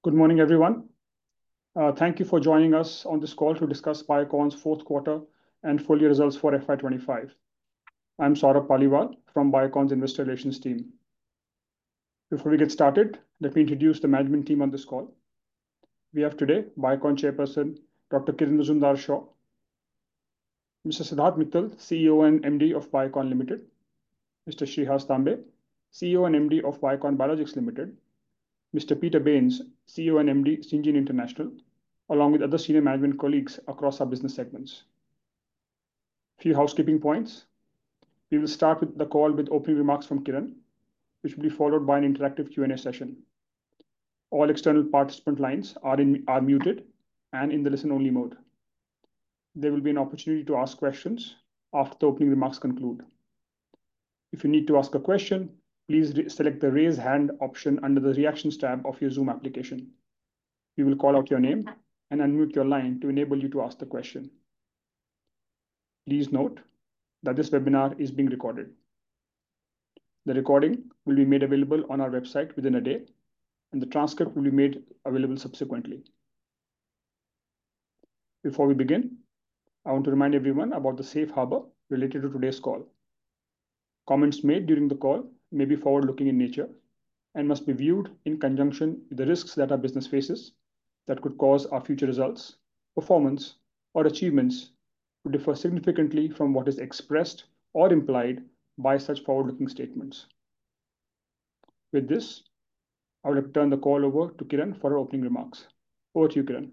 Good morning, everyone. Thank you for joining us on this call to discuss Biocon's fourth quarter and full year results for FY25. I'm Saurabh Paliwal from Biocon's Investor Relations team. Before we get started, let me introduce the management team on this call. We have today Biocon Chairperson Dr. Kiran Mazumdar-Shaw, Mr. Siddharth Mittal, CEO and MD of Biocon Limited, Mr. Shreehas Tambe, CEO and MD of Biocon Biologics Limited, Mr. Peter Bains, CEO and MD, Syngene International, along with other senior management colleagues across our business segments. Few housekeeping points. We will start with the call with opening remarks from Kiran, which will be followed by an interactive Q&A session. All external participant lines are muted and in the listen-only mode. There will be an opportunity to ask questions after the opening remarks conclude. If you need to ask a question, please select the raise hand option under the reactions tab of your Zoom application. We will call out your name and unmute your line to enable you to ask the question. Please note that this webinar is being recorded. The recording will be made available on our website within a day, and the transcript will be made available subsequently. Before we begin, I want to remind everyone about the safe harbor related to today's call. Comments made during the call may be forward-looking in nature and must be viewed in conjunction with the risks that our business faces that could cause our future results, performance, or achievements to differ significantly from what is expressed or implied by such forward-looking statements. With this, I would like to turn the call over to Kiran for her opening remarks. Over to you, Kiran.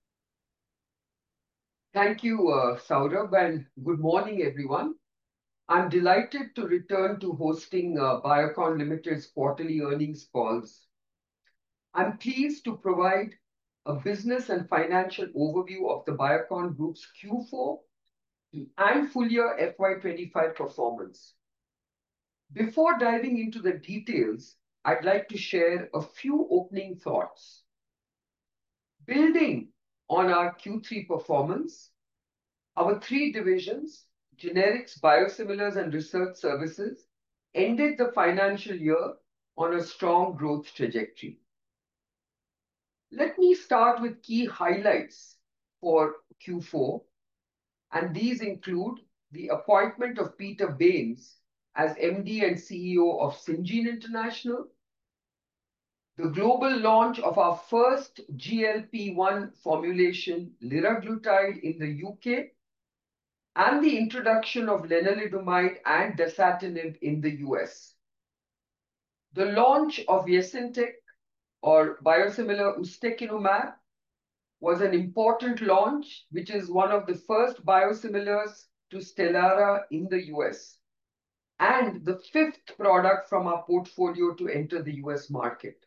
Thank you, Saurabh, and good morning, everyone. I'm delighted to return to hosting Biocon Limited's quarterly earnings calls. I'm pleased to provide a business and financial overview of the Biocon Group's Q4 and full year FY25 performance. Before diving into the details, I'd like to share a few opening thoughts. Building on our Q3 performance, our three divisions, Generics, Biosimilars, and Research Services, ended the financial year on a strong growth trajectory. Let me start with key highlights for Q4, and these include the appointment of Peter Bains as MD and CEO of Syngene International, the global launch of our first GLP-1 formulation, liraglutide, in the UK, and the introduction of lenalidomide and dasatinib in the US. The launch of Yesintek, or biosimilar ustekinumab, was an important launch, which is one of the first biosimilars to Stelara in the US, and the fifth product from our portfolio to enter the US market.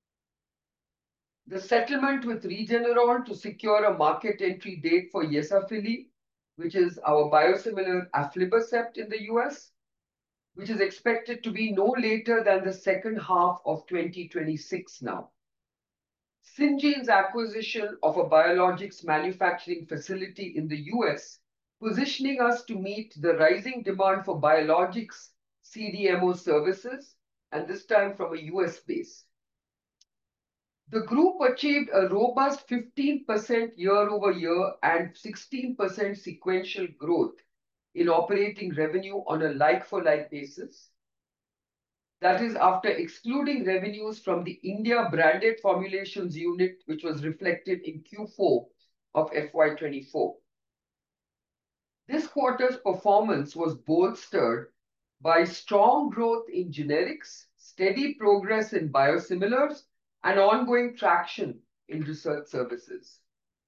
The settlement with Regeneron to secure a market entry date for Yesafili, which is our biosimilar aflibercept in the US, which is expected to be no later than the second half of 2026 now. Syngene's acquisition of a biologics manufacturing facility in the US, positioning us to meet the rising demand for biologics CDMO services, and this time from a US base. The group achieved a robust 15% year-over-year and 16% sequential growth in operating revenue on a like-for-like basis. That is after excluding revenues from the India branded formulations unit, which was reflected in Q4 of FY24. This quarter's performance was bolstered by strong growth in generics, steady progress in biosimilars, and ongoing traction in research services.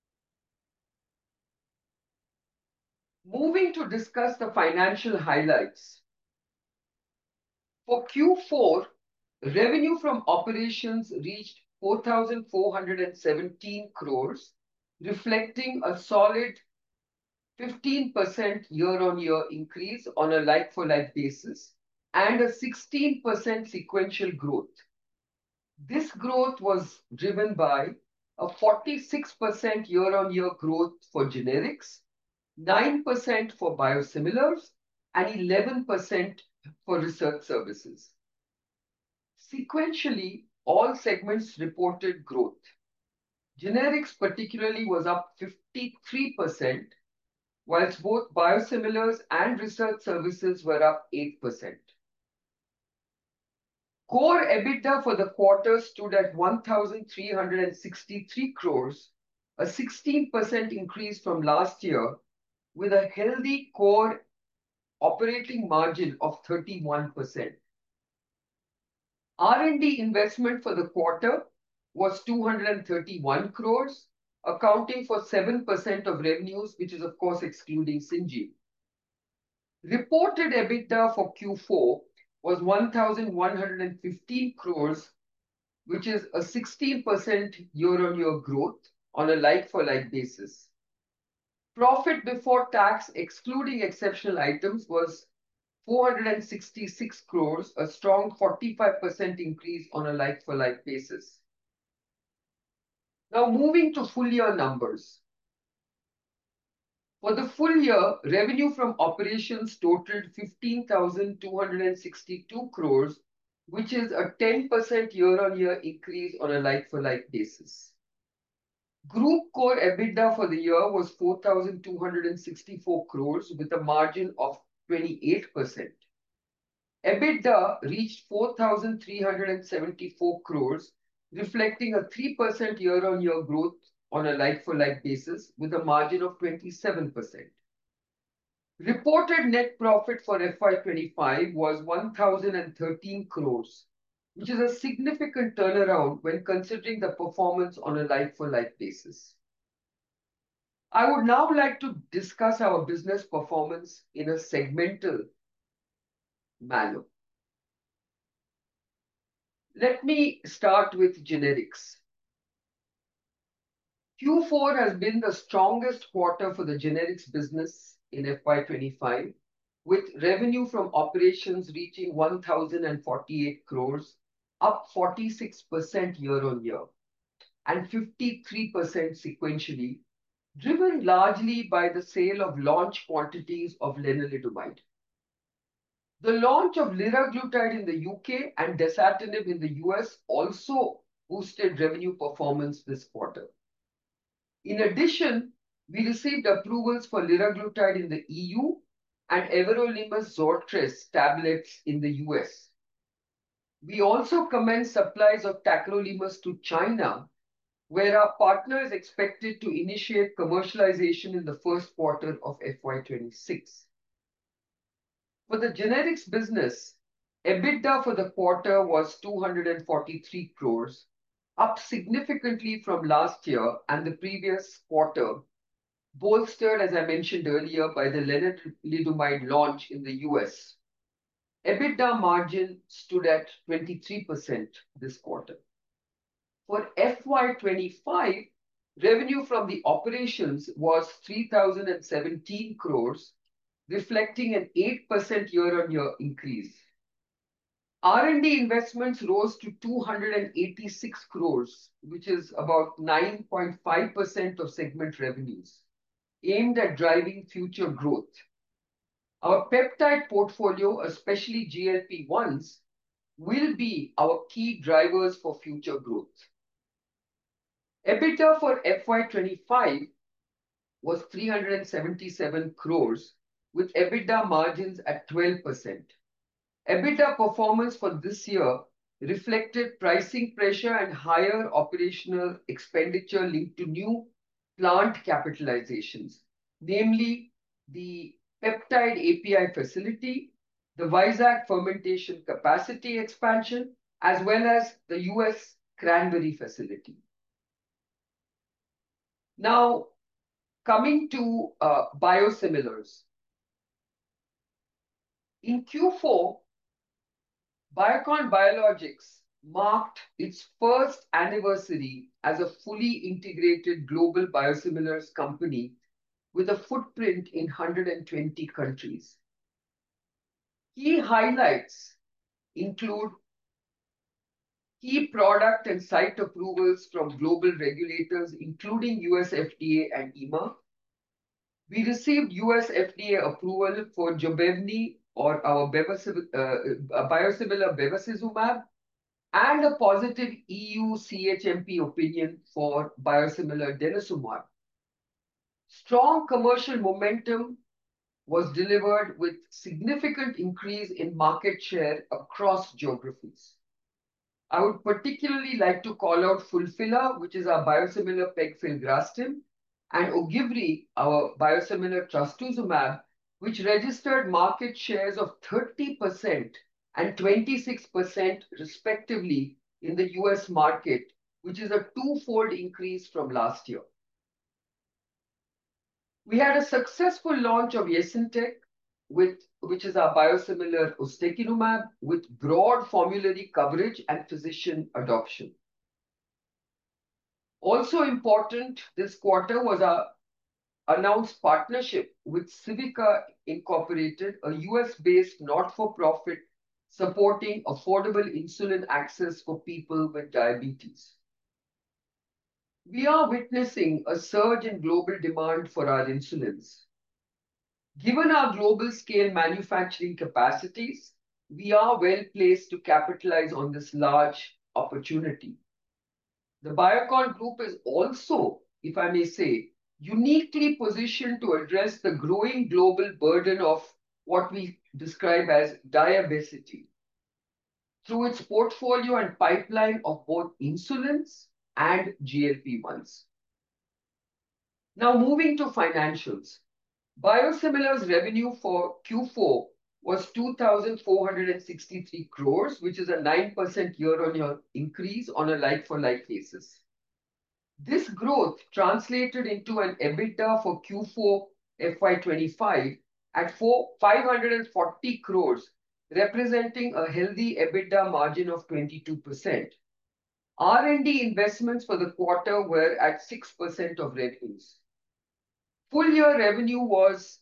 Moving to discuss the financial highlights. For Q4, revenue from operations reached 4,417 crores, reflecting a solid 15% year-on-year increase on a like-for-like basis and a 16% sequential growth. This growth was driven by a 46% year-on-year growth for generics, 9% for biosimilars, and 11% for research services. Sequentially, all segments reported growth. Generics particularly was up 53%, whilst both biosimilars and research services were up 8%. Core EBITDA for the quarter stood at 1,363 crores, a 16% increase from last year, with a healthy core operating margin of 31%. R&D investment for the quarter was 231 crores, accounting for 7% of revenues, which is of course excluding Syngene. Reported EBITDA for Q4 was 1,115 crores, which is a 16% year-on-year growth on a like-for-like basis. Profit before tax, excluding exceptional items, was 466 crores, a strong 45% increase on a like-for-like basis. Now moving to full year numbers. For the full year, revenue from operations totaled 15,262 crores, which is a 10% year-on-year increase on a like-for-like basis. Group core EBITDA for the year was 4,264 crores with a margin of 28%. EBITDA reached 4,374 crores, reflecting a 3% year-on-year growth on a like-for-like basis with a margin of 27%. Reported net profit for FY25 was 1,013 crores, which is a significant turnaround when considering the performance on a like-for-like basis. I would now like to discuss our business performance in a segmental manner. Let me start with generics. Q4 has been the strongest quarter for the generics business in FY25, with revenue from operations reaching 1,048 crores, up 46% year-on-year and 53% sequentially, driven largely by the sale of launch quantities of lenalidomide. The launch of liraglutide in the UK and dasatinib in the US also boosted revenue performance this quarter. In addition, we received approvals for liraglutide in the EU and everolimus Zortress tablets in the US. We also commenced supplies of tacrolimus to China, where our partner is expected to initiate commercialization in the first quarter of FY26. For the generics business, EBITDA for the quarter was 243 crores, up significantly from last year and the previous quarter, bolstered, as I mentioned earlier, by the lenalidomide launch in the US. EBITDA margin stood at 23% this quarter. For FY25, revenue from the operations was 3,017 crores, reflecting an 8% year-on-year increase. R&D investments rose to 286 crores, which is about 9.5% of segment revenues, aimed at driving future growth. Our peptide portfolio, especially GLP-1s, will be our key drivers for future growth. EBITDA for FY25 was 377 crores, with EBITDA margins at 12%. EBITDA performance for this year reflected pricing pressure and higher operational expenditure linked to new plant capitalizations, namely the peptide API facility, the Vizag fermentation capacity expansion, as well as the US cranberry facility. Now, coming to biosimilars. In Q4, Biocon Biologics marked its first anniversary as a fully integrated global biosimilars company with a footprint in 120 countries. Key highlights include key product and site approvals from global regulators, including US FDA and EMA. We received US FDA approval for Jobevne, or our biosimilar bevacizumab, and a positive EU CHMP opinion for biosimilar denosumab. Strong commercial momentum was delivered with significant increase in market share across geographies. I would particularly like to call out Fulphila, which is our biosimilar pegfilgrastim, and Ogivri, our biosimilar trastuzumab, which registered market shares of 30% and 26% respectively in the US market, which is a twofold increase from last year. We had a successful launch of Yesintek, which is our biosimilar ustekinumab, with broad formulary coverage and physician adoption. Also important this quarter was our announced partnership with Civica Incorporated, a US-based not-for-profit supporting affordable insulin access for people with diabetes. We are witnessing a surge in global demand for our insulins. Given our global scale manufacturing capacities, we are well placed to capitalize on this large opportunity. The Biocon Group is also, if I may say, uniquely positioned to address the growing global burden of what we describe as diabesity through its portfolio and pipeline of both insulins and GLP-1s. Now moving to financials. Biosimilars revenue for Q4 was 2,463 crores, which is a 9% year-on-year increase on a like-for-like basis. This growth translated into an EBITDA for Q4 FY25 at 540 crores, representing a healthy EBITDA margin of 22%. R&D investments for the quarter were at 6% of revenues. Full year revenue was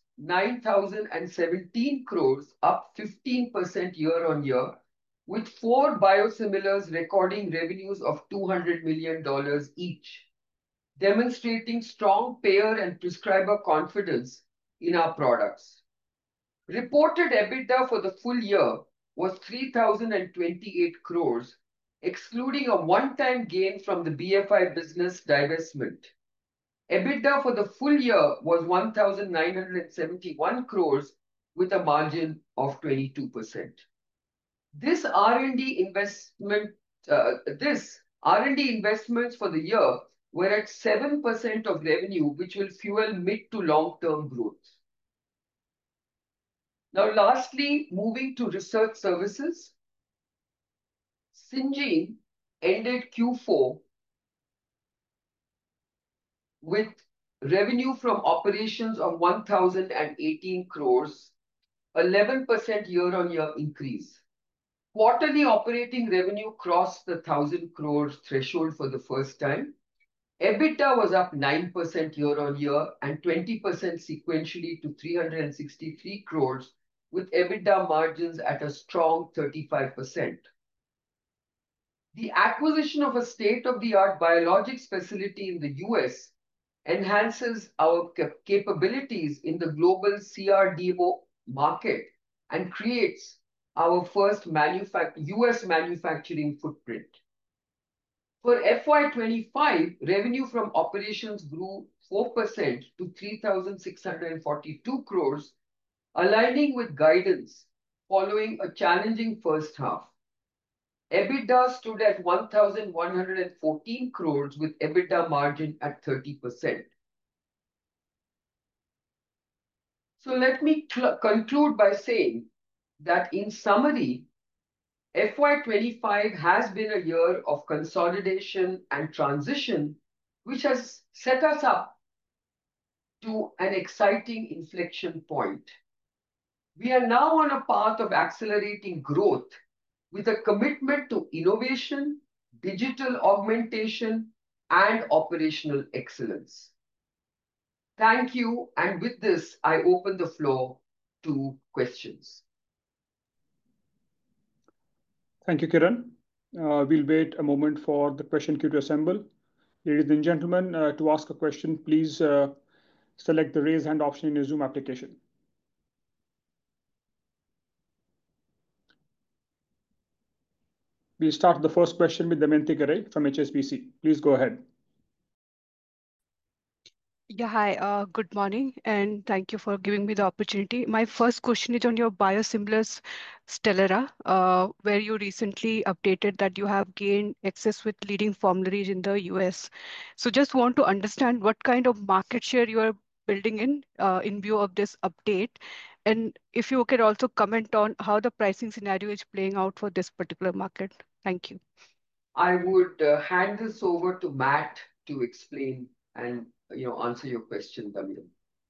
9,017 crores, up 15% year on year, with 4 biosimilars recording revenues of $200 million each, demonstrating strong payer and prescriber confidence in our products. Reported EBITDA for the full year was 3,028 crores, excluding a one-time gain from the BFI business divestment. EBITDA for the full year was 1,971 crores with a margin of 22%. This R&D investments for the year were at 7% of revenue, which will fuel mid to long-term growth. Now, lastly, moving to research services, Syngene ended Q4 with revenue from operations of 1,018 crores, 11% year-on-year increase. Quarterly operating revenue crossed the 1,000 crores threshold for the first time. EBITDA was up 9% year-on-year and 20% sequentially to 363 crores, with EBITDA margins at a strong 35%. The acquisition of a state-of-the-art biologics facility in the US enhances our capabilities in the global CRDMO market and creates our first US manufacturing footprint. For FY25, revenue from operations grew 4% to 3,642 crores, aligning with guidance following a challenging first half. EBITDA stood at 1,114 crores with EBITDA margin at 30%. So let me conclude by saying that in summary, FY25 has been a year of consolidation and transition, which has set us up to an exciting inflection point. We are now on a path of accelerating growth with a commitment to innovation, digital augmentation, and operational excellence. Thank you. And with this, I open the floor to questions. Thank you, Kiran. We'll wait a moment for the question queue to assemble. Ladies and gentlemen, to ask a question, please select the raise hand option in your Zoom application. We'll start the first question with Damayanti Kerai from HSBC. Please go ahead. Yeah, hi, good morning, and thank you for giving me the opportunity. My first question is on your biosimilars Stelara, where you recently updated that you have gained access with leading formularies in the US. So just want to understand what kind of market share you are building in view of this update. And if you could also comment on how the pricing scenario is playing out for this particular market. Thank you. I would hand this over to Matt to explain and answer your question, Damian.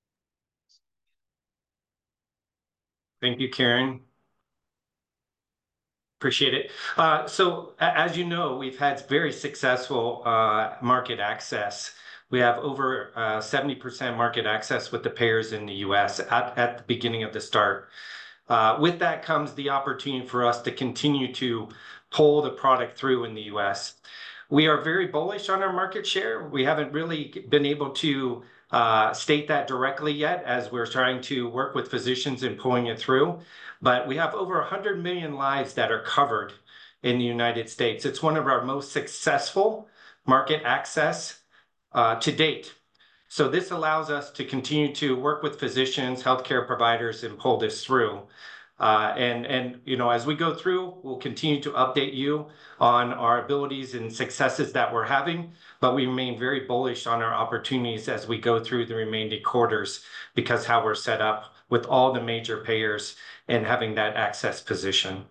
Thank you, Karen. Appreciate it. So as you know, we've had very successful market access. We have over 70% market access with the payers in the US at the beginning of the start. With that comes the opportunity for us to continue to pull the product through in the US. We are very bullish on our market share. We haven't really been able to state that directly yet as we're trying to work with physicians in pulling it through. But we have over 100 million lives that are covered in the United States. It's one of our most successful market access to date. So this allows us to continue to work with physicians, healthcare providers, and pull this through. And as we go through, we'll continue to update you on our abilities and successes that we're having, but we remain very bullish on our opportunities as we go through the remaining quarters because how we're set up with all the major payers and having that access position.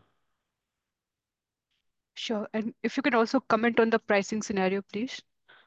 Sure. And if you could also comment on the pricing scenario, please.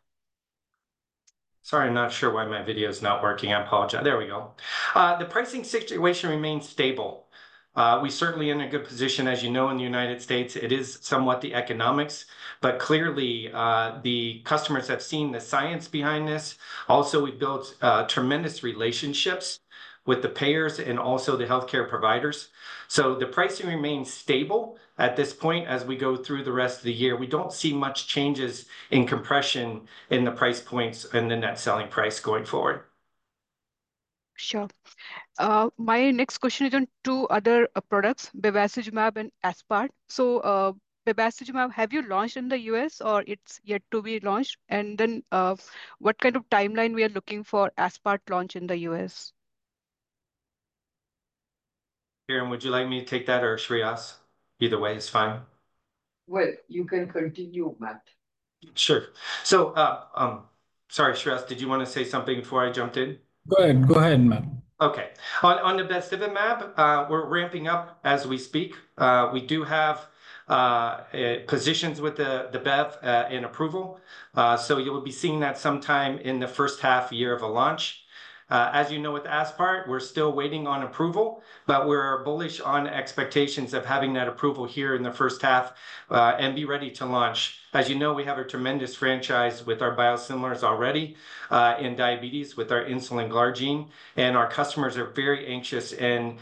Sorry, I'm not sure why my video is not working. I apologize. There we go. The pricing situation remains stable. We certainly in a good position, as you know, in the United States. It is somewhat the economics, but clearly the customers have seen the science behind this. Also, we built tremendous relationships with the payers and also the healthcare providers. So the pricing remains stable at this point as we go through the rest of the year. We don't see much changes in compression in the price points and the net selling price going forward. Sure. My next question is on two other products, bevacizumab and aspart. So bevacizumab, have you launched in the US or it's yet to be launched? And then what kind of timeline we are looking for aspart launch in the US? Karen, would you like me to take that or Shreyas? Either way is fine. Well, you can continue, Matt. Sure. So, sorry, Shreyas, did you want to say something before I jumped in? Go ahead, Matt. Okay. On the bevacizumab, we're ramping up as we speak. We do have positions with the Bev in approval. So you will be seeing that sometime in the first half year of a launch. As you know, with aspart, we're still waiting on approval, but we're bullish on expectations of having that approval here in the first half and be ready to launch. As you know, we have a tremendous franchise with our biosimilars already in diabetes with our insulin glargine, and our customers are very anxious and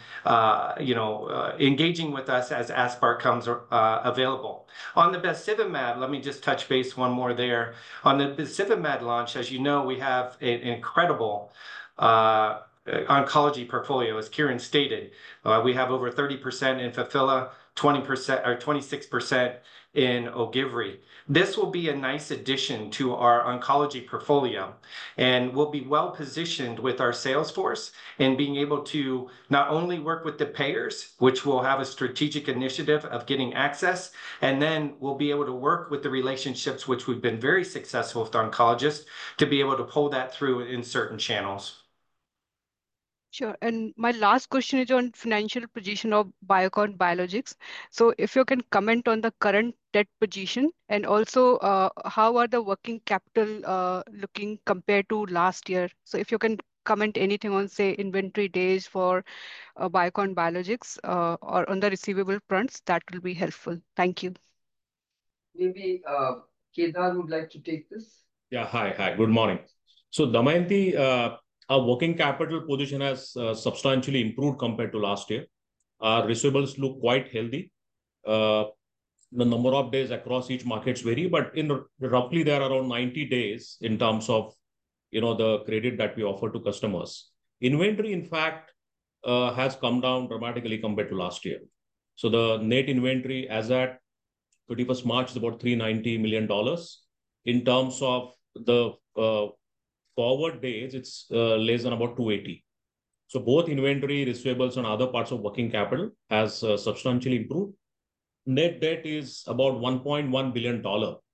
engaging with us as aspart comes available. On the bevacizumab, let me just touch base one more there. On the bevacizumab launch, as you know, we have an incredible oncology portfolio, as Kieran stated. We have over 30% in Fulphila, 20% or 26% in Ogivri. This will be a nice addition to our oncology portfolio, and we'll be well positioned with our sales force and being able to not only work with the payers, which will have a strategic initiative of getting access, and then we'll be able to work with the relationships, which we've been very successful with oncologists, to be able to pull that through in certain channels. Sure. And my last question is on financial position of Biocon Biologics. So if you can comment on the current debt position and also how are the working capital looking compared to last year? So if you can comment anything on, say, inventory days for Biocon Biologics or on the receivable fronts, that will be helpful. Thank you. Maybe Kedar would like to take this. Yeah, hi, good morning. So Damayanti, our working capital position has substantially improved compared to last year. Our receivables look quite healthy. The number of days across each markets vary, but roughly there are around 90 days in terms of the credit that we offer to customers. Inventory, in fact, has come down dramatically compared to last year. So the net inventory as at 31st March is about $390 million. In terms of the forward days, it's less than about 280. So both inventory, receivables, and other parts of working capital has substantially improved. Net debt is about $1.1 billion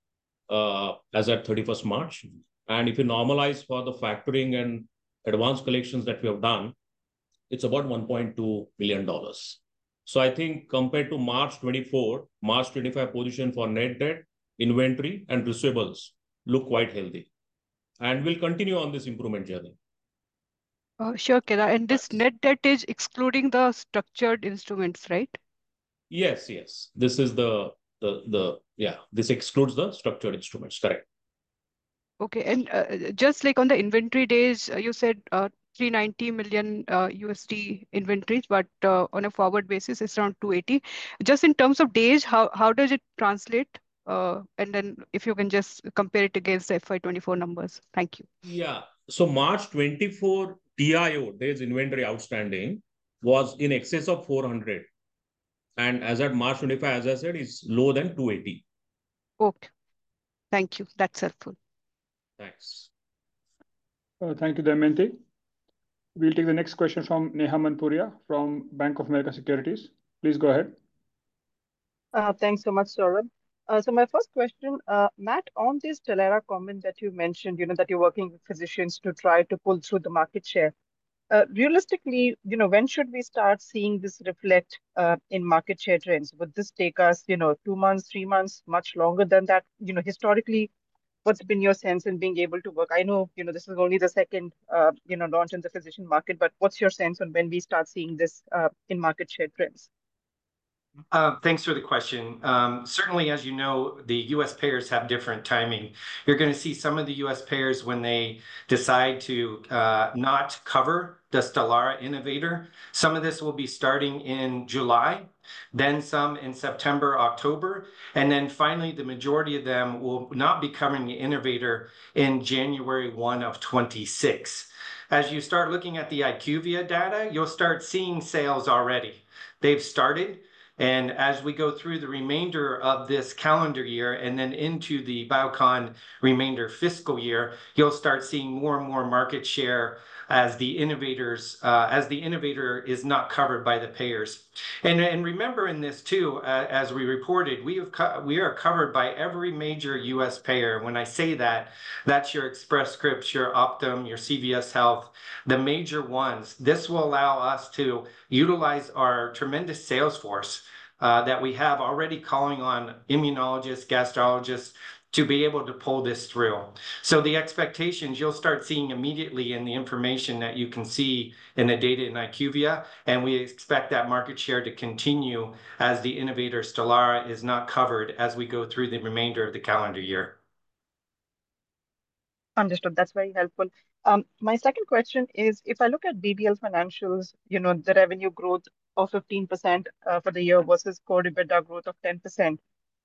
as at 31st March. And if you normalize for the factoring and advanced collections that we have done, it's about $1.2 billion. So I think compared to March 24, March 25 position for net debt, inventory, and receivables look quite healthy. And we'll continue on this improvement journey. Sure, Kedar. And this net debt is excluding the structured instruments, right? Yes. This is this excludes the structured instruments, correct? Okay. And just like on the inventory days, you said 390 million USD inventories, but on a forward basis, it's around 280. Just in terms of days, how does it translate? And then if you can just compare it against the FY24 numbers. Thank you. Yeah. So March 24 DIO, days inventory outstanding, was in excess of 400. And as at March 25, as I said, is lower than 280. Okay. Thank you. That's helpful. Thanks. Thank you, Damayanti. We'll take the next question from Neha Manpuria from Bank of America Securities. Please go ahead. Thanks so much, Saurabh. So my first question, Matt, on this Stelara comment that you mentioned, that you're working with physicians to try to pull through the market share. Realistically, when should we start seeing this reflect in market share trends? Would this take us, 2 months, 3 months, much longer than that? Historically, what's been your sense in being able to work? I know, this is only the second, launch in the physician market, but what's your sense on when we start seeing this in market share trends? Thanks for the question. Certainly, as you know, the U.S. payers have different timing. You're going to see some of the U.S. payers when they decide to not cover the Stelara innovator. Some of this will be starting in July, then some in September, October, and then finally the majority of them will not be covering the innovator in January 1 of 26. As you start looking at the IQVIA data, you'll start seeing sales already. They've started. And as we go through the remainder of this calendar year and then into the Biocon remainder fiscal year, you'll start seeing more and more market share as the innovator is not covered by the payers. And remember in this too, as we reported, we are covered by every major U.S. payer. When I say that, that's your Express Scripts, your Optum, your CVS Health, the major ones. This will allow us to utilize our tremendous sales force that we have already calling on immunologists, gastrologists, to be able to pull this through. So the expectations you'll start seeing immediately in the information that you can see in the data in IQVIA, and we expect that market share to continue as the innovator Stelara is not covered as we go through the remainder of the calendar year. Understood. That's very helpful. My second question is, if I look at BBL financials, the revenue growth of 15% for the year versus core EBITDA growth of 10%.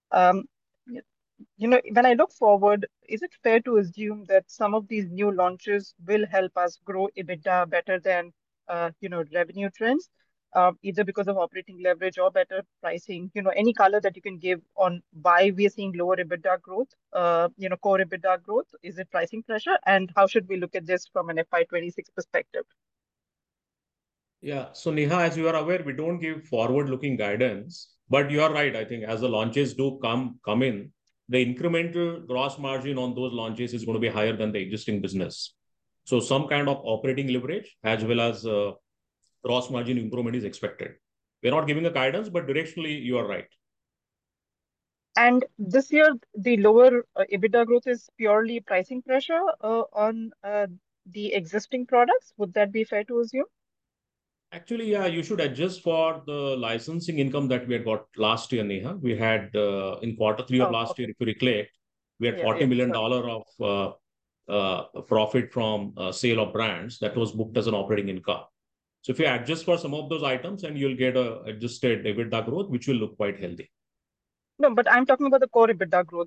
When I look forward, is it fair to assume that some of these new launches will help us grow EBITDA better than, revenue trends, either because of operating leverage or better pricing? Any color that you can give on why we are seeing lower EBITDA growth, core EBITDA growth? Is it pricing pressure? And how should we look at this from an FY26 perspective? Yeah. So Neha, as you are aware, we don't give forward-looking guidance, but you are right. I think as the launches do come in, the incremental gross margin on those launches is going to be higher than the existing business. So some kind of operating leverage as well as gross margin improvement is expected. We're not giving a guidance, but directionally you are right. And this year, the lower EBITDA growth is purely pricing pressure on the existing products. Would that be fair to assume? Actually, yeah, you should adjust for the licensing income that we had got last year, Neha. We had in quarter 3 of last year, if you recollect, we had $40 million of profit from sale of brands that was booked as an operating income. So if you adjust for some of those items, and you'll get a adjusted EBITDA growth, which will look quite healthy. No, but I'm talking about the core EBITDA growth.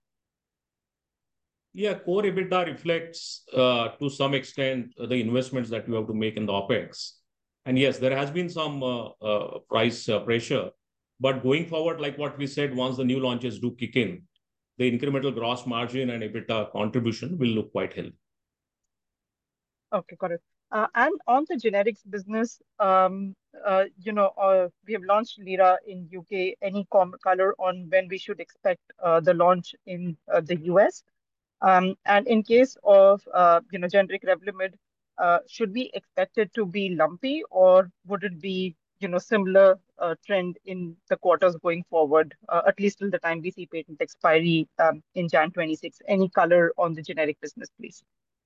Yeah, core EBITDA reflects to some extent the investments that you have to make in the OPEX. And yes, there has been some price pressure But going forward, like what we said, once the new launches do kick in, the incremental gross margin and EBITDA contribution will look quite healthy. Okay, got it. And on the generics business, we have launched Lira in UK. Any color on when we should expect the launch in the US? And in case of generic Revlimid, should we expect it to be lumpy, or would it be similar trend in the quarters going forward, at least till the time we see patent expiry in Jan 26? Any color on the generic business, please?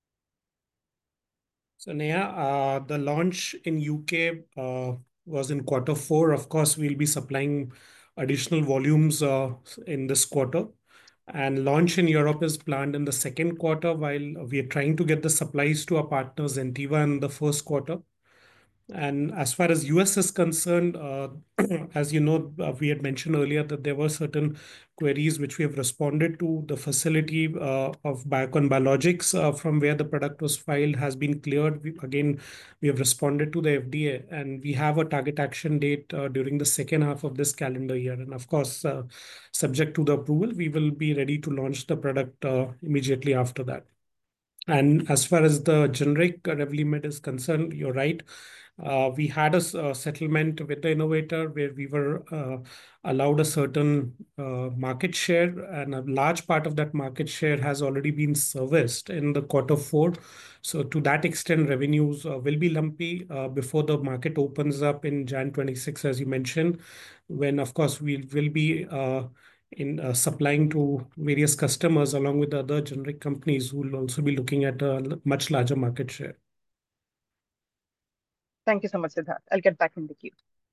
So Neha, the launch in UK was in Q4. Of course, we'll be supplying additional volumes in this quarter. And launch in Europe is planned in the second quarter, while we are trying to get the supplies to our partners Zentiva in the first quarter. And as far as US is concerned, as you know, we had mentioned earlier that there were certain queries which we have responded to. The facility of Biocon Biologics from where the product was filed has been cleared. We have responded to the FDA, and we have a target action date during the second half of this calendar year. And of course, subject to the approval, we will be ready to launch the product immediately after that. And as far as the generic Revlimid is concerned, you're right. We had a settlement with the innovator where we were allowed a certain market share, and a large part of that market share has already been serviced in the Q4. So to that extent, revenues will be lumpy before the market opens up in Jan 26, as you mentioned, when, of course, we will be in supplying to various customers along with other generic companies who will also be looking at a much larger market share. Thank you so much, Siddharth. I'll get back in the queue.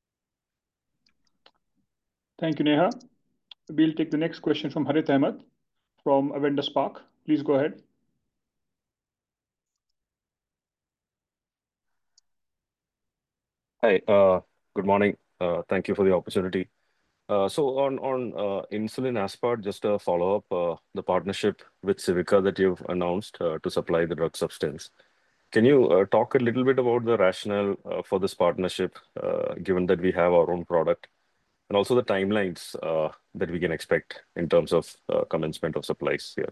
Thank you, Neha. We'll take the next question from Harith Ahmed from Avendus Spark. Please go ahead. Hi, good morning. Thank you for the opportunity. So on insulin aspart, just a follow-up, the partnership with Civica that you've announced to supply the drug substance. Can you talk a little bit about the rationale for this partnership, given that we have our own product, and also the timelines that we can expect in terms of commencement of supplies here?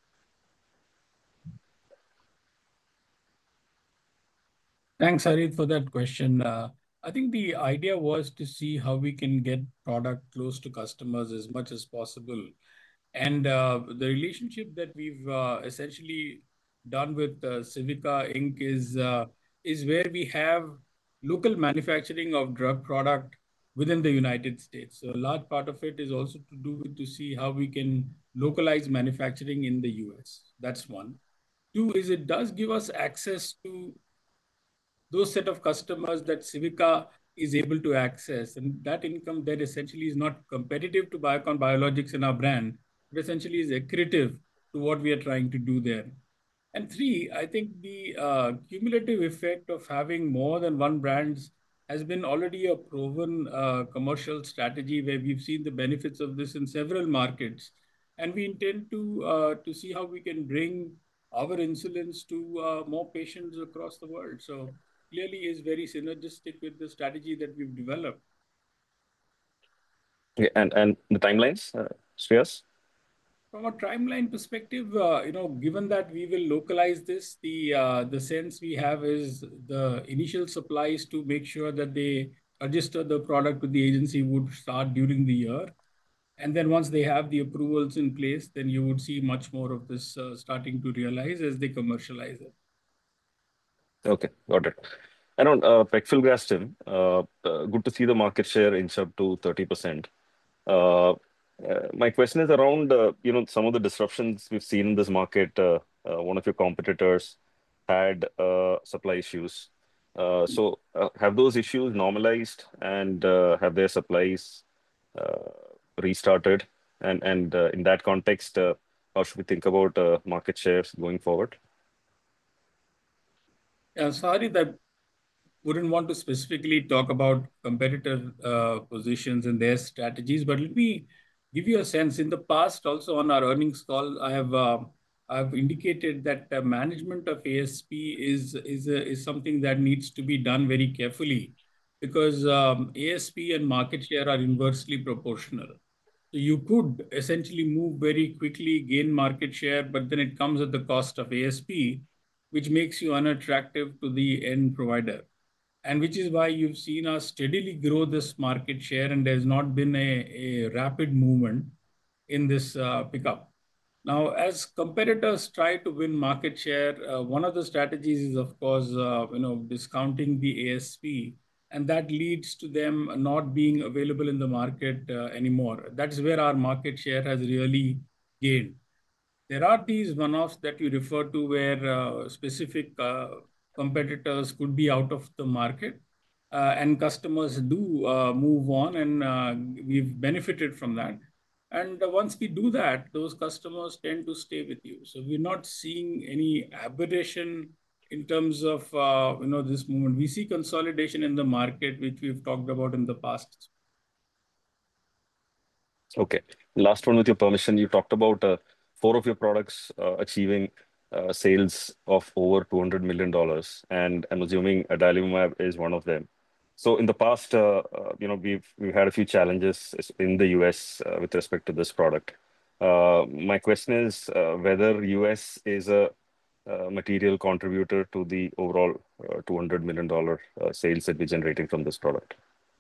Thanks, Harith, for that question. I think the idea was to see how we can get product close to customers as much as possible. And the relationship that we've essentially done with Civica Inc. is where we have local manufacturing of drug product within the United States. So a large part of it is also to do with to see how we can localize manufacturing in the US. That's one. Two is it does give us access to those set of customers that Civica is able to access. And that income that essentially is not competitive to Biocon Biologics and our brand, but essentially is accretive to what we are trying to do there. And three, I think the cumulative effect of having more than one brand has been already a proven commercial strategy where we've seen the benefits of this in several markets. And we intend to see how we can bring our insulins to more patients across the world. So clearly is very synergistic with the strategy that we've developed. Yeah, and the timelines, Shreyas? From a timeline perspective, given that we will localize this, the sense we have is the initial supplies to make sure that they register the product with the agency would start during the year. And then once they have the approvals in place, then you would see much more of this starting to realize as they commercialize it. Okay, got it. And on pegfilgrastim, good to see the market share inch up to 30%. My question is around some of the disruptions we've seen in this market. One of your competitors had supply issues. So have those issues normalized, and have their supplies restarted? And in that context, how should we think about market shares going forward? Yeah, sorry that wouldn't want to specifically talk about competitor positions and their strategies, but let me give you a sense. In the past, also on our earnings call, I've indicated that the management of ASP is something that needs to be done very carefully. because ASP and market share are inversely proportional. So you could essentially move very quickly, gain market share, but then it comes at the cost of ASP, which makes you unattractive to the end provider. And which is why you've seen us steadily grow this market share, and there's not been a rapid movement in this pickup. Now, as competitors try to win market share, one of the strategies is, of course, discounting the ASP, and that leads to them not being available in the market anymore. That's where our market share has really gained. There are these one-offs that you refer to where specific competitors could be out of the market, and customers do move on, and we've benefited from that. And once we do that, those customers tend to stay with you. So we're not seeing any aberration in terms of this movement. We see consolidation in the market, which we've talked about in the past. Okay. Last one, with your permission, you talked about 4 of your products achieving sales of over $200 million, and I'm assuming adalimumab is one of them. So in the past, we've had a few challenges in the US with respect to this product. My question is whether US is a material contributor to the overall $200 million sales that we're generating from this product.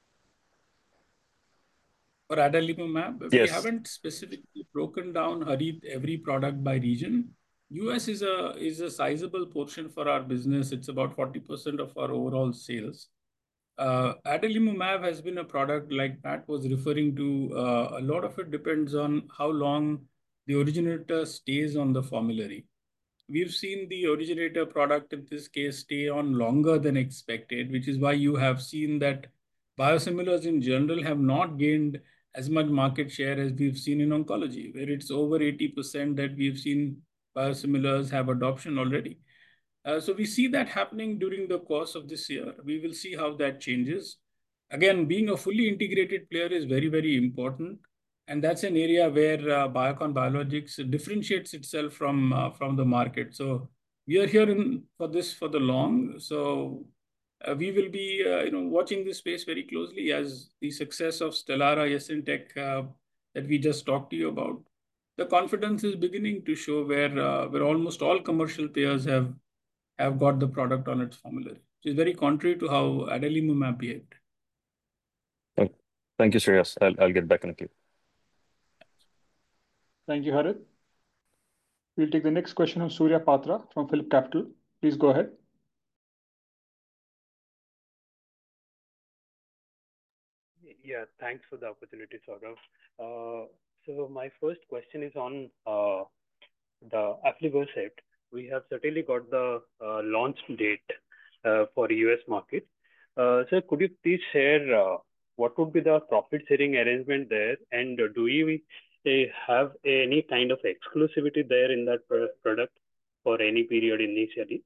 For adalimumab, Yes. We haven't specifically broken down, Harit, every product by region. US is a sizable portion for our business. It's about 40% of our overall sales. Adalimumab has been a product, like Pat was referring to. A lot of it depends on how long the originator stays on the formulary. We've seen the originator product, in this case, stay on longer than expected, which is why you have seen that biosimilars in general have not gained as much market share as we've seen in oncology, where it's over 80% that we've seen biosimilars have adoption already. So we see that happening during the course of this year. We will see how that changes. Again, being a fully integrated player is very, very important. And that's an area where Biocon Biologics differentiates itself from the market. So we are here for the long. So we will be watching this space very closely as the success of Stelara Yesintek that we just talked to you about. The confidence is beginning to show where almost all commercial players have got the product on its formulary, which is very contrary to how adalimumab behaved. Thank you, Shreyas. I'll get back in the queue. Thank you, Harit. We'll take the next question from Surya Patra from PhillipCapital. Please go ahead. Yeah, thanks for the opportunity, Saurav. So my first question is on the aflibercept. We have certainly got the launch date for US market. So could you please share what would be the profit sharing arrangement there, and do we have any kind of exclusivity there in that product for any period initially?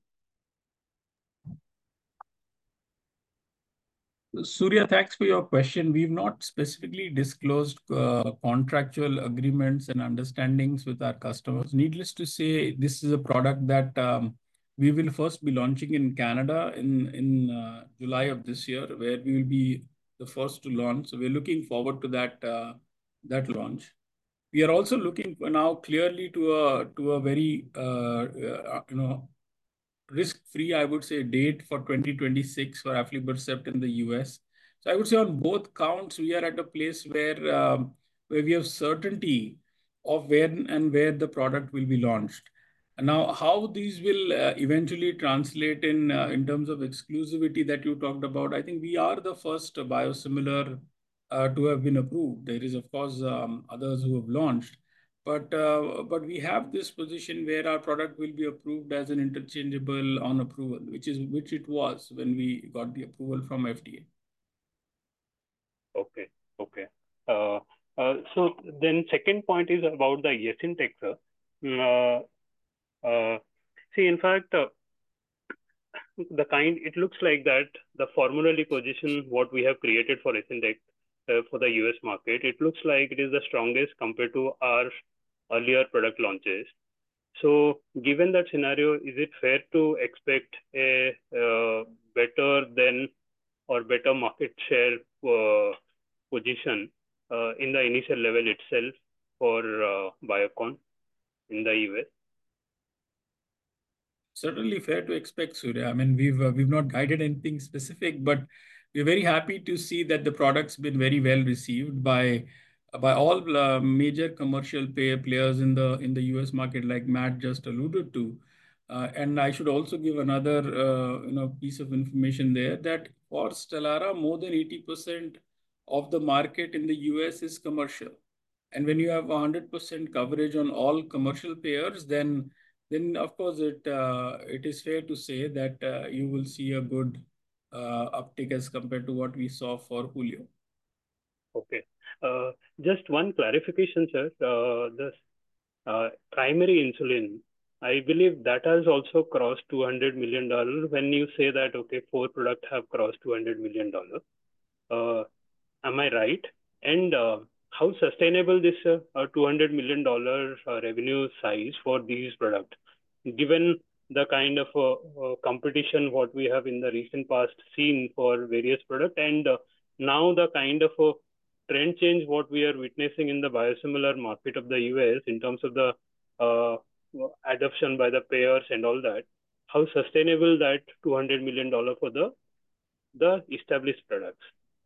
Surya, thanks for your question. We've not specifically disclosed contractual agreements and understandings with our customers. Needless to say, this is a product that we will first be launching in Canada in July of this year, where we will be the first to launch. So we're looking forward to that launch. We are also looking now clearly to a very risk-free, I would say, date for 2026 for aflibercept in the US. So I would say on both counts, we are at a place where we have certainty of when and where the product will be launched. And now, how these will eventually translate in terms of exclusivity that you talked about, I think we are the first biosimilar to have been approved. There is, of course, others who have launched. But we have this position where our product will be approved as an interchangeable on approval, which it was when we got the approval from FDA. Okay. So then second point is about the Yesintek, sir. See, in fact, it looks like that the formulary position what we have created for Yesintek for the US market, it looks like it is the strongest compared to our earlier product launches. So given that scenario, is it fair to expect a better than or better market share position in the initial level itself for Biocon in the US? Certainly fair to expect, Surya. I mean, we've not guided anything specific, but we're very happy to see that the product's been very well received by all major commercial players in the US market, like Matt just alluded to. And I should also give another piece of information there that for Stellara, more than 80% of the market in the US is commercial. And when you have 100% coverage on all commercial payers, then of course it is fair to say that you will see a good uptick as compared to what we saw for Hulio. Okay. Just one clarification, sir. The primary insulin, I believe that has also crossed $200 million. When you say that, okay, 4 products have crossed $200 million, am I right? And how sustainable this $200 million revenue size for these products, given the kind of competition what we have in the recent past seen for various products, and now the kind of trend change what we are witnessing in the biosimilar market of the US in terms of the adoption by the payers and all that, how sustainable that $200 million for the established products?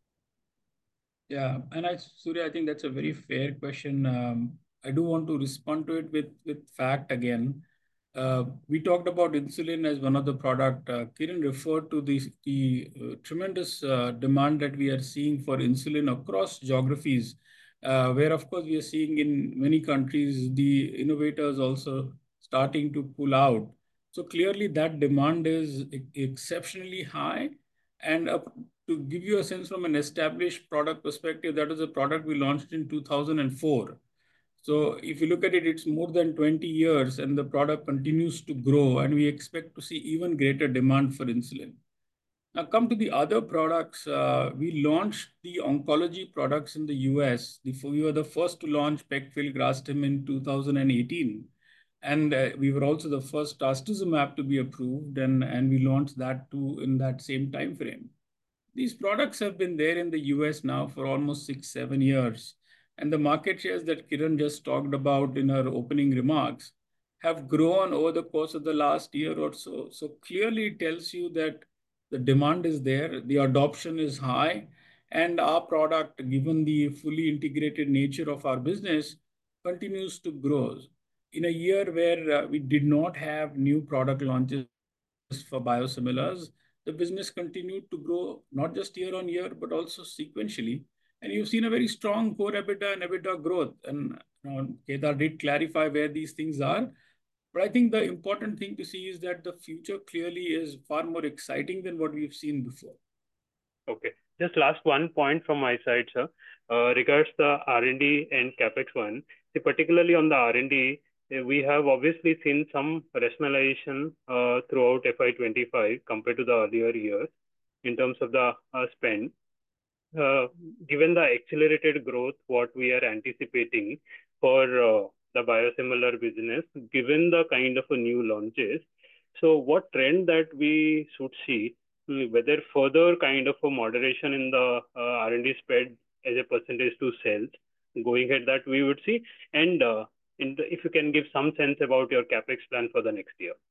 Yeah, and Surya, I think that's a very fair question. I do want to respond to it with fact again. We talked about insulin as one of the product. Kiran referred to the tremendous demand that we are seeing for insulin across geographies, where of course we are seeing in many countries the innovators also starting to pull out. So clearly that demand is exceptionally high. And to give you a sense from an established product perspective, that is a product we launched in 2004. So if you look at it, it's more than 20 years and the product continues to grow, and we expect to see even greater demand for insulin. Now come to the other products. We launched the oncology products in the US. We were the first to launch pegfilgrastim in 2018. And we were also the first trastuzumab to be approved, and we launched that too in that same time frame. These products have been there in the US now for almost 6-7 years. And the market shares that Kiran just talked about in her opening remarks have grown over the course of the last year or so. So clearly it tells you that the demand is there, the adoption is high, and our product, given the fully integrated nature of our business, continues to grow. In a year where we did not have new product launches for biosimilars, the business continued to grow not just year on year, but also sequentially. And you've seen a very strong core EBITDA and EBITDA growth. And Kedar did clarify where these things are. But I think the important thing to see is that the future clearly is far more exciting than what we've seen before. Okay. Just last one point from my side, sir. Regards the R&D and CapEx one, particularly on the R&D, we have obviously seen some rationalization throughout FY25 compared to the earlier years in terms of the spend. Given the accelerated growth, what we are anticipating for the biosimilar business, given the kind of new launches, so what trend that we should see, whether further kind of a moderation in the R&D spend as a percentage to sales going ahead that we would see, and if you can give some sense about your CapEx plan for the next year.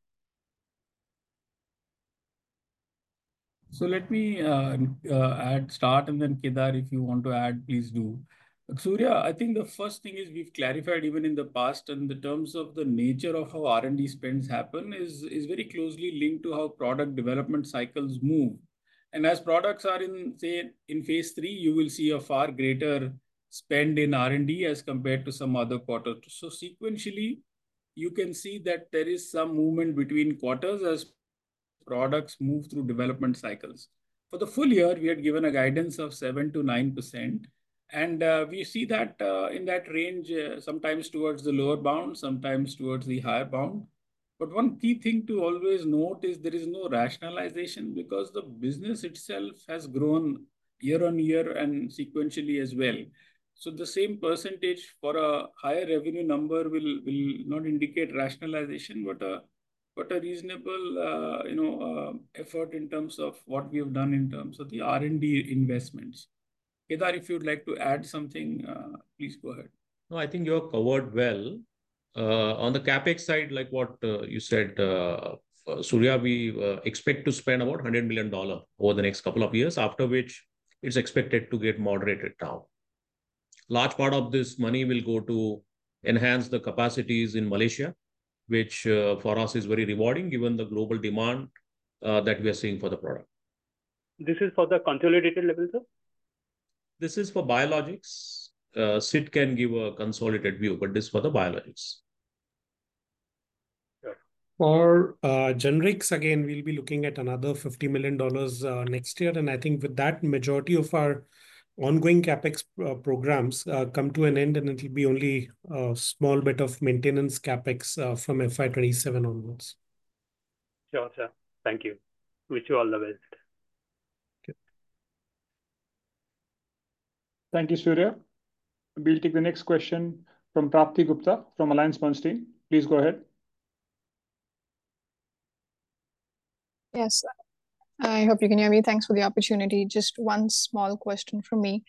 So let me start, and then Kedar, if you want to add, please do. Surya, I think the first thing is we've clarified even in the past, and the terms of the nature of how R&D spends happen is very closely linked to how product development cycles move. And as products are in phase 3, you will see a far greater spend in R&D as compared to some other quarters. So sequentially, you can see that there is some movement between quarters as products move through development cycles. For the full year, we had given a guidance of 7 to 9%. And we see that in that range, sometimes towards the lower bound, sometimes towards the higher bound. But one key thing to always note is there is no rationalization because the business itself has grown year on year and sequentially as well. So the same percentage for a higher revenue number will not indicate rationalization, but but a reasonable, effort in terms of what we have done in terms of the R&D investments. Kedar, if you'd like to add something, please go ahead. No, I think you're covered well. On the CapEx side, like what you said, Surya, we expect to spend about $100 million over the next couple of years, after which it's expected to get moderated down. Large part of this money will go to enhance the capacities in Malaysia, which for us is very rewarding given the global demand that we are seeing for the product. This is for the consolidated level, sir? This is for biologics. Sid can give a consolidated view, but this is for the biologics. Sure. For generics, again, we'll be looking at another $50 million next year. And I think with that, majority of our ongoing CapEx programs come to an end, and it'll be only a small bit of maintenance CapEx from FY27 onwards. Sure, sir. Thank you. Wish you all the best. Okay. Thank you, Surya. We'll take the next question from Prapti Gupta from AllianceBernstein. Please go ahead. Yes, I hope you can hear me. Thanks for the opportunity. Just one small question from me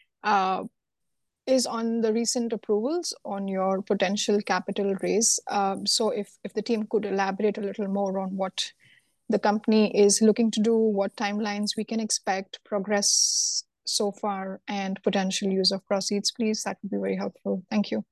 is on the recent approvals on your potential capital raise. So if the team could elaborate a little more on what the company is looking to do, what timelines we can expect, progress so far, and potential use of proceeds, please, that would be very helpful. Thank you.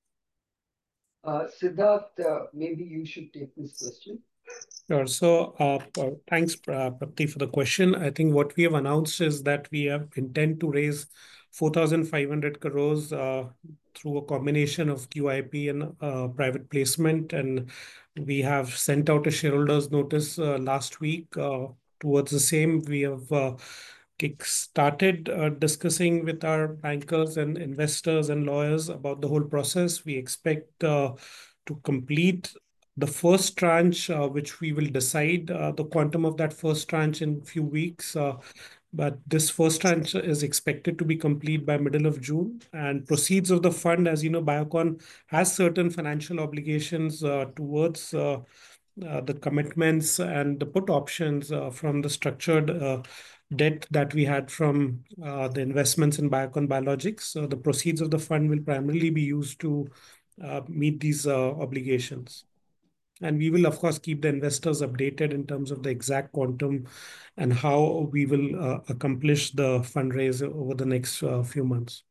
Siddharth, maybe you should take this question. Sure. So thanks, Prapti, for the question. I think what we have announced is that we have intent to raise 4,500 crores through a combination of QIP and private placement. And we have sent out a shareholders notice last week towards the same. We have started discussing with our bankers and investors and lawyers about the whole process. We expect to complete the first tranche, which we will decide the quantum of that first tranche in a few weeks. But this first tranche is expected to be complete by middle of June. And proceeds of the fund, as you know, Biocon has certain financial obligations towards the commitments and the put options from the structured debt that we had from the investments in Biocon Biologics. So the proceeds of the fund will primarily be used to meet these obligations. And we will, of course, keep the investors updated in terms of the exact quantum and how we will accomplish the fundraise over the next few months.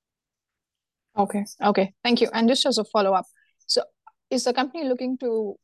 Okay. Thank you. And just as a follow-up, so is the company looking to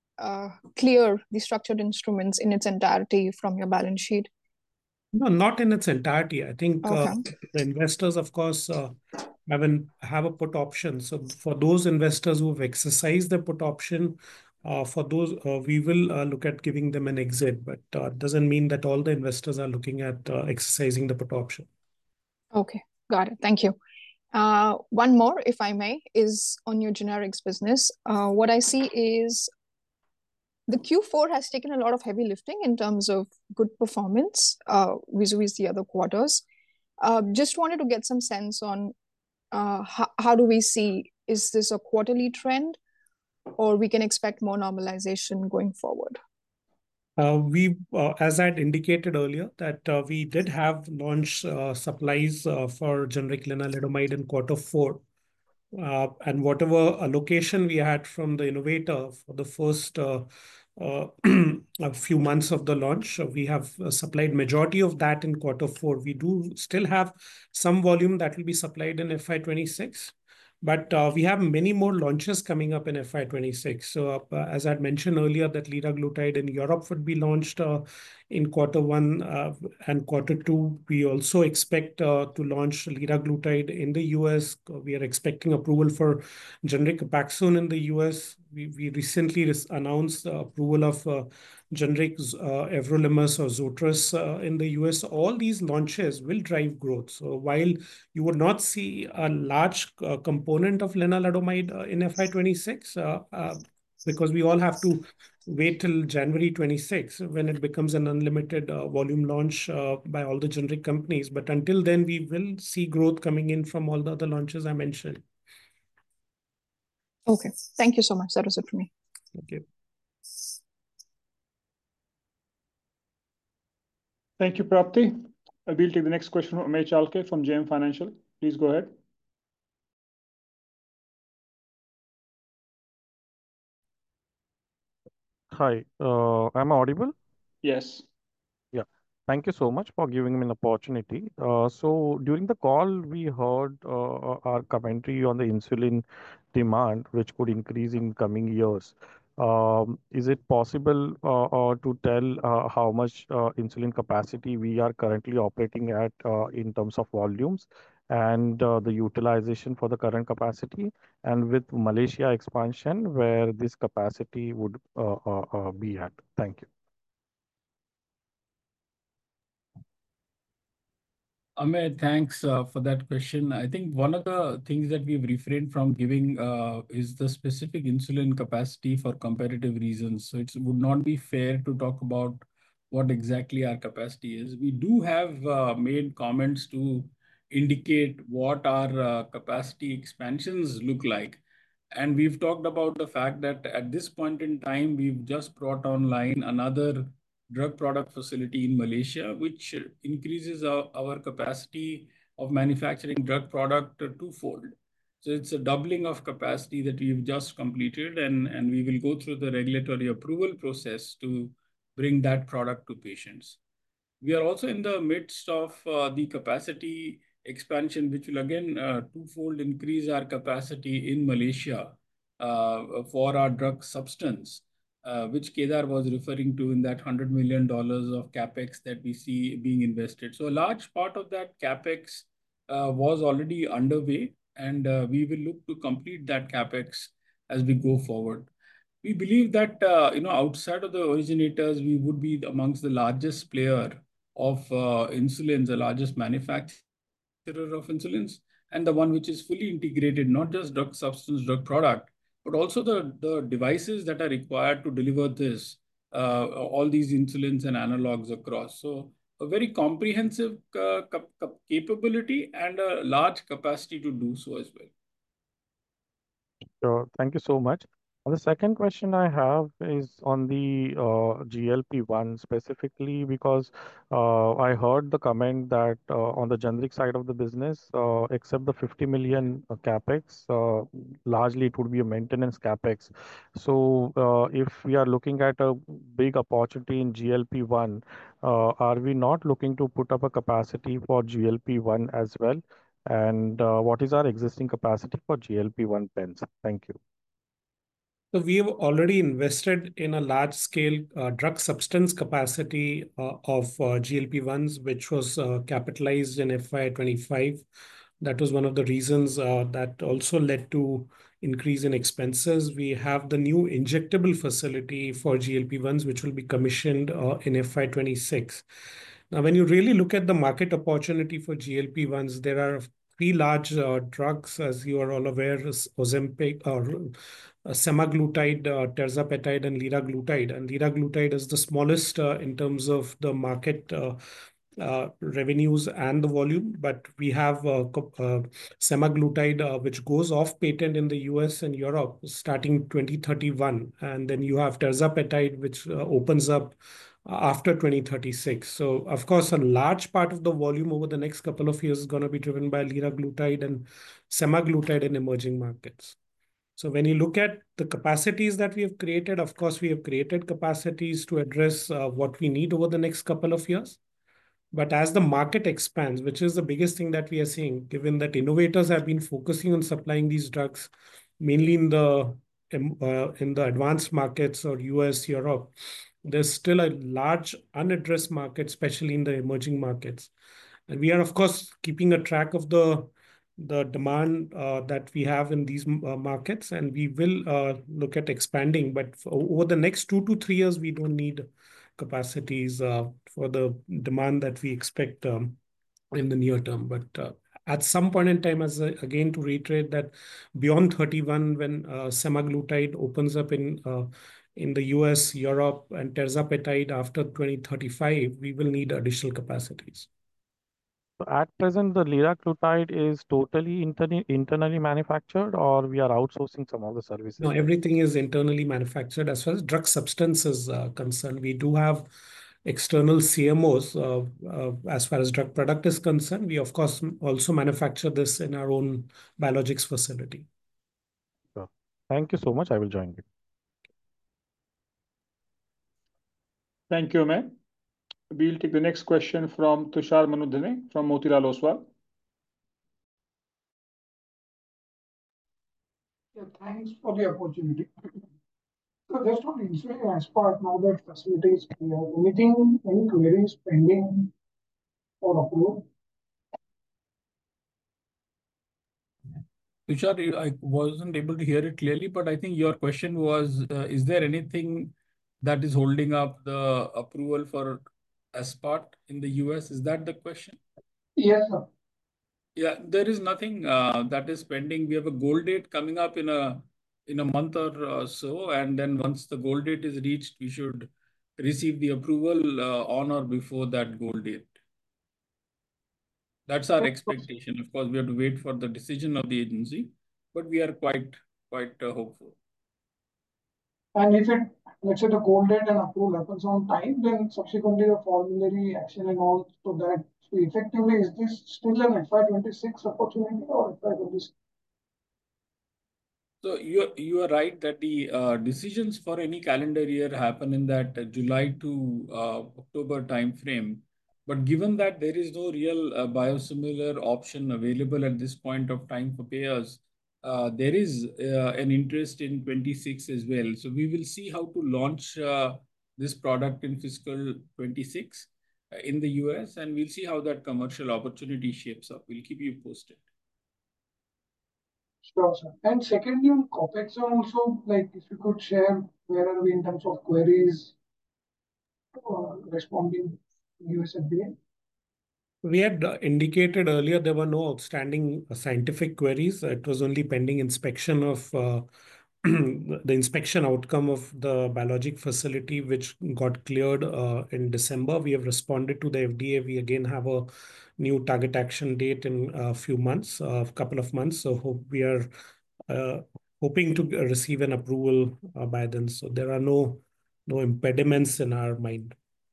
clear the structured instruments in its entirety from your balance sheet? No, not in its entirety. I think Okay. the investors, of course, have a put option. So for those investors who have exercised the put option, for those, we will look at giving them an exit, but it doesn't mean that all the investors are looking at exercising the put option. Okay, got it. Thank you. One more, if I may, is on your generics business. What I see is the Q4 has taken a lot of heavy lifting in terms of good performance vis-a-vis the other quarters. Just wanted to get some sense on how do we see, is this a quarterly trend, or we can expect more normalization going forward? As I had indicated earlier, that we did have launch supplies for generic lenalidomide in Q4. And whatever allocation we had from the innovator for the first a few months of the launch, we have supplied majority of that in Q4. We do still have some volume that will be supplied in FY26. But we have many more launches coming up in FY26. So as I had mentioned earlier, that liraglutide in Europe would be launched in Q1 and Q2. We also expect to launch liraglutide in the US. We are expecting approval for generic Copaxone in the US. We recently announced approval of generic everolimus or Zortress in the US. All these launches will drive growth. So while you would not see a large component of lenalidomide in FY26, because we all have to wait till January 26 when it becomes an unlimited volume launch by all the generic companies. But until then, we will see growth coming in from all the other launches I mentioned. Okay. Thank you so much. That was it for me. Thank you. Thank you, Prapti. We'll take the next question from Amey Chalke from JM Financial. Please go ahead. Hi, am I audible? Yes. Yeah. Thank you so much for giving me an opportunity. So during the call, we heard our commentary on the insulin demand, which could increase in coming years. Is it possible to tell how much insulin capacity we are currently operating at in terms of volumes and the utilization for the current capacity, and with Malaysia expansion, where this capacity would be at? Thank you. Ahmed, thanks for that question. I think one of the things that we've refrained from giving is the specific insulin capacity for competitive reasons. So it would not be fair to talk about what exactly our capacity is. We do have made comments to indicate what our capacity expansions look like. And we've talked about the fact that at this point in time, we've just brought online another drug product facility in Malaysia, which increases our capacity of manufacturing drug product twofold. So it's a doubling of capacity that we've just completed, and we will go through the regulatory approval process to bring that product to patients. We are also in the midst of the capacity expansion, which will again twofold increase our capacity in Malaysia for our drug substance, which Kedar was referring to in that $100 million of capex that we see being invested. So a large part of that capex was already underway, and we will look to complete that capex as we go forward. We believe that outside of the originators, we would be amongst the largest player of insulins, the largest manufacturer of insulins, and the one which is fully integrated, not just drug substance, drug product, but also the devices that are required to deliver this, all these insulins and analogs across. So a very comprehensive capability and a large capacity to do so as well. Sure. Thank you so much. The second question I have is on the GLP-1 specifically, because I heard the comment that on the generic side of the business, except the 50 million capex, largely it would be a maintenance capex. So if we are looking at a big opportunity in GLP-1, are we not looking to put up a capacity for GLP-1 as well? And what is our existing capacity for GLP-1 pens? Thank you. So we have already invested in a large scale drug substance capacity of GLP-1s, which was capitalized in FY25. That was one of the reasons that also led to increase in expenses. We have the new injectable facility for GLP-1s, which will be commissioned in FY26. Now, when you really look at the market opportunity for GLP-1s, there are three large drugs, as you are all aware, Ozempic or semaglutide, tirzepatide, and liraglutide. And liraglutide is the smallest in terms of the market revenues and the volume, but we have semaglutide, which goes off patent in the US and Europe starting 2031. And then you have tirzepatide, which opens up after 2036. So, of course, a large part of the volume over the next couple of years is going to be driven by liraglutide and semaglutide in emerging markets. So when you look at the capacities that we have created, of course, we have created capacities to address what we need over the next couple of years. But as the market expands, which is the biggest thing that we are seeing, given that innovators have been focusing on supplying these drugs mainly in the advanced markets or US, Europe, there's still a large unaddressed market, especially in the emerging markets. And we are, of course, keeping a track of the demand that we have in these markets, and we will look at expanding. But over the next 2 to 3 years, we don't need capacities for the demand that we expect in the near term. But at some point in time, again, to reiterate that beyond 31, when semaglutide opens up in the US, Europe, and tirzepatide after 2035, we will need additional capacities. At present, the liraglutide is totally internally manufactured, or we are outsourcing some of the services? No, everything is internally manufactured. As far as drug substance is concerned, we do have external CMOs. As far as drug product is concerned, we of course also manufacture this in our own biologics facility. Sure. Thank you so much. I will join you. Thank you, Amey. We'll take the next question from Tushar Manudhane from Motilal Oswal. Yeah, thanks for the opportunity. So just on insulin aspart, now that facility is clear, any queries pending for approval? Tushar, I wasn't able to hear it clearly, but I think your question was, is there anything that is holding up the approval for aspart in the US? Is that the question? Yes, sir. Yeah, there is nothing that is pending. We have a goal date coming up in a month or so, and then once the goal date is reached, we should receive the approval on or before that goal date. That's our expectation. Of course, we have to wait for the decision of the agency, but we are quite hopeful. And if it, let's say the goal date and approval happens on time, then subsequently the formulary action and all, so that, so effectively, is this still an FY26 opportunity or FY26? So you are right that the decisions for any calendar year happen in that July to October timeframe. But given that there is no real biosimilar option available at this point of time for payers, there is an interest in 26 as well. So we will see how to launch this product in fiscal 26 in the US, and we'll see how that commercial opportunity shapes up. We'll keep you posted. Sure, sir. And secondly, on Copaxone also, like if you could share where are we in terms of queries responding to US FDA? We had indicated earlier there were no outstanding scientific queries. It was only pending inspection of the inspection outcome of the biologic facility, which got cleared in December. We have responded to the FDA. We again have a new target action date in a few months, a couple of months. So we are hoping to receive an approval by then. So there are no impediments in our mind.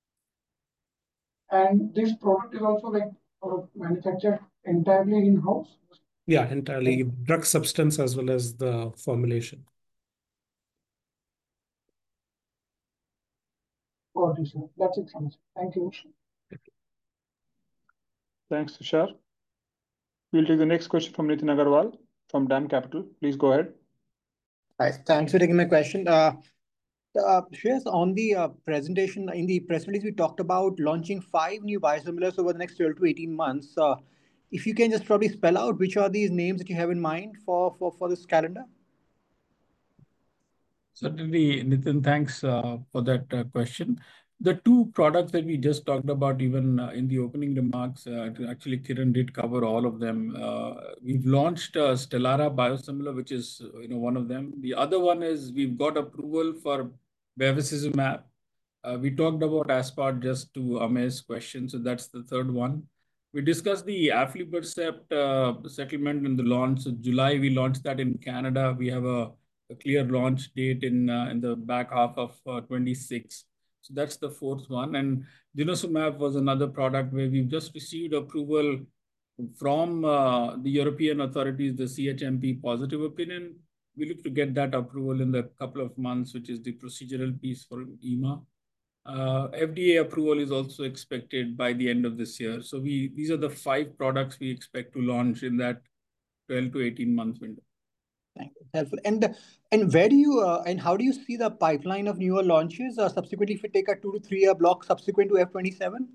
And this product is also like manufactured entirely in-house? Yeah, entirely drug substance as well as the formulation. Got it, sir. That's it from me. Thank you. Thanks, Tushar. We'll take the next question from Nitin Agarwal from DAM Capital. Please go ahead. Hi, thanks for taking my question. Shreyas, on the presentation, in the press release, we talked about launching 5 new biosimilars over the next 12 to 18 months. If you can just probably spell out which are these names that you have in mind for this calendar? Certainly, Nitin, thanks for that question. The 2 products that we just talked about, even in the opening remarks, actually Kiran did cover all of them. We've launched Stelara biosimilar, which is one of them. The other one is we've got approval for bevacizumab. We talked about aspart just to Amey's question, so that's the third one. We discussed the aflibercept settlement in the launch. So July, we launched that in Canada. We have a clear launch date in the back half of 26. So that's the fourth one. And denosumab was another product where we've just received approval from the European authorities, the CHMP positive opinion. We look to get that approval in the couple of months, which is the procedural piece for EMA. FDA approval is also expected by the end of this year. So these are the 5 products we expect to launch in that 12 to 18 month window. Thank you. Helpful. And where do you and how do you see the pipeline of newer launches subsequently if you take a 2 to 3 year block subsequent to F27?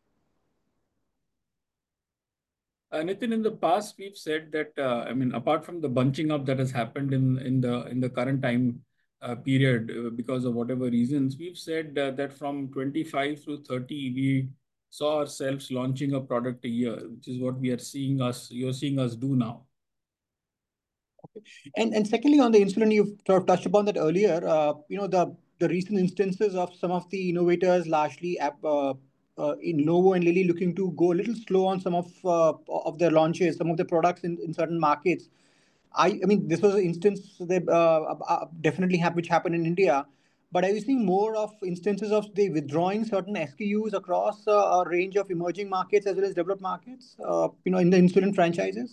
Nitin, in the past, we've said that, apart from the bunching up that has happened in the current time period because of whatever reasons, we've said that from 25 through 30, we saw ourselves launching a product a year, which is what you're seeing us do now. Okay. And secondly, on the insulin, you've sort of touched upon that earlier. The recent instances of some of the innovators, largely in Novo and Lilly, looking to go a little slow on some of their launches, some of the products in certain markets. I mean, this was an instance that definitely which happened in India. but are you seeing more of instances of they withdrawing certain SKUs across a range of emerging markets as well as developed markets, in the insulin franchises?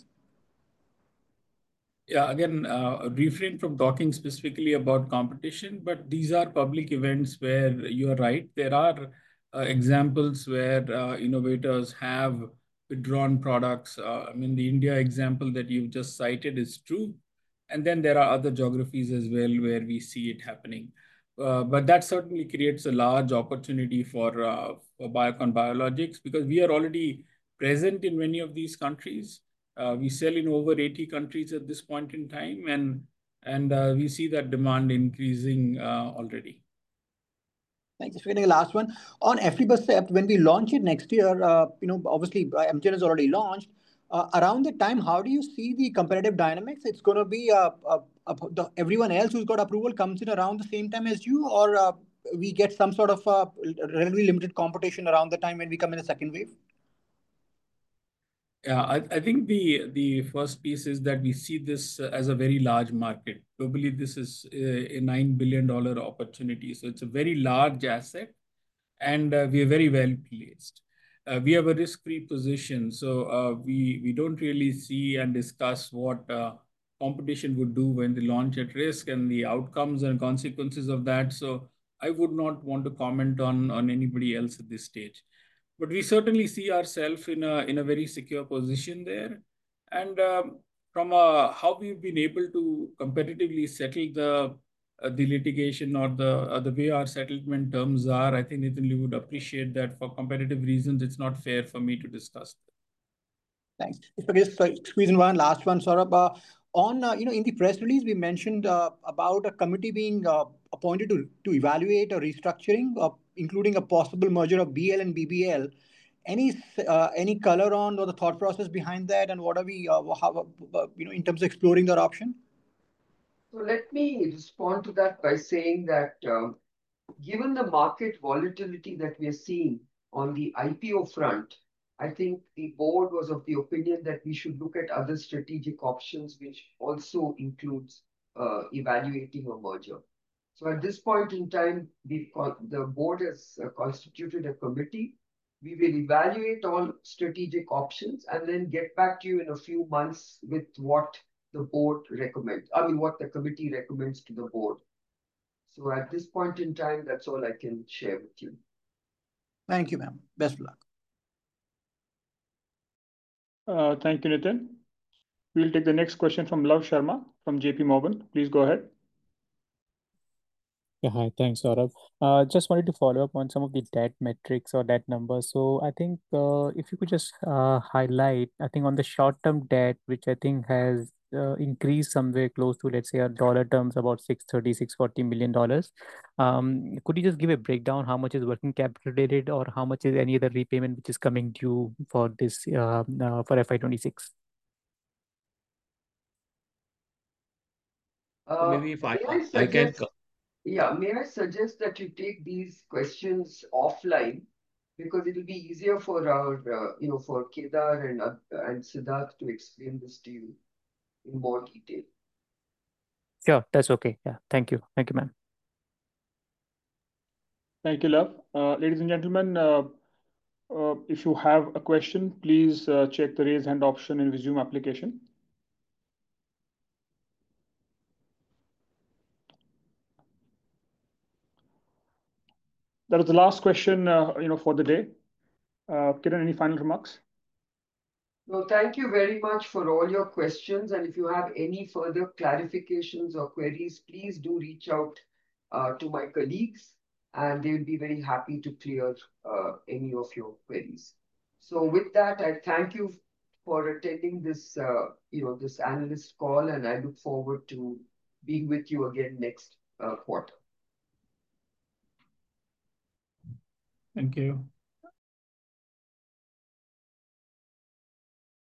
Yeah, again, refrain from talking specifically about competition, but these are public events where you are right. There are examples where innovators have withdrawn products. I mean, the India example that you've just cited is true. And then there are other geographies as well where we see it happening. But that certainly creates a large opportunity for Biocon Biologics because we are already present in many of these countries. We sell in over 80 countries at this point in time, and we see that demand increasing already. Thanks. Just getting the last one on Aflibercept. When we launch it next year, obviously Amgen has already launched. Around the time, how do you see the competitive dynamics? It's going to be everyone else who's got approval comes in around the same time as you, or we get some sort of relatively limited competition around the time when we come in the second wave? Yeah, I think the first piece is that we see this as a very large market. Globally, this is a $9 billion opportunity. So it's a very large asset, and we are very well placed. We have a risk-free position, so we don't really see and discuss what competition would do when they launch at risk and the outcomes and consequences of that. So I would not want to comment on anybody else at this stage. But we certainly see ourselves in a very secure position there. And from how we've been able to competitively settle the litigation or the way our settlement terms are, I think Nitin, you would appreciate that for competitive reasons, it's not fair for me to discuss. Thanks. If I can just squeeze in one last one, Saurabh. In the press release, we mentioned about a committee being appointed to evaluate a restructuring, including a possible merger of BL and BBL. Any color on or the thought process behind that, and what are we, in terms of exploring that option? So let me respond to that by saying that given the market volatility that we are seeing on the IPO front, I think the board was of the opinion that we should look at other strategic options, which also includes evaluating a merger. So at this point in time, the board has constituted a committee. We will evaluate all strategic options and then get back to you in a few months with what the board recommends. I mean, what the committee recommends to the board. So at this point in time, that's all I can share with you. Thank you, ma'am. Best of luck. Thank you, Nitin. We'll take the next question from Love Sharma from JP Morgan. Please go ahead. Yeah, hi. Thanks, Saurabh. Just wanted to follow up on some of the debt metrics or debt numbers. So I think if you could just highlight, I think on the short-term debt, which I think has increased somewhere close to, let's say, a dollar terms, about $640 million. Could you just give a breakdown how much is working capital related or how much is any other repayment which is coming due for this for FY26? Maybe if I can. Yeah, may I suggest that you take these questions offline because it will be easier for our, for Kedar and Siddharth to explain this to you in more detail. Sure, that's okay. Yeah, thank you. Thank you, ma'am. Thank you, Love. Ladies and gentlemen, if you have a question, please check the raise hand option in the Zoom application. That was the last question, for the day. Kiran, any final remarks? No, thank you very much for all your questions. And if you have any further clarifications or queries, please do reach out to my colleagues, and they will be very happy to clear any of your queries. So with that, I thank you for attending this, this analyst call, and I look forward to being with you again next quarter. Thank you.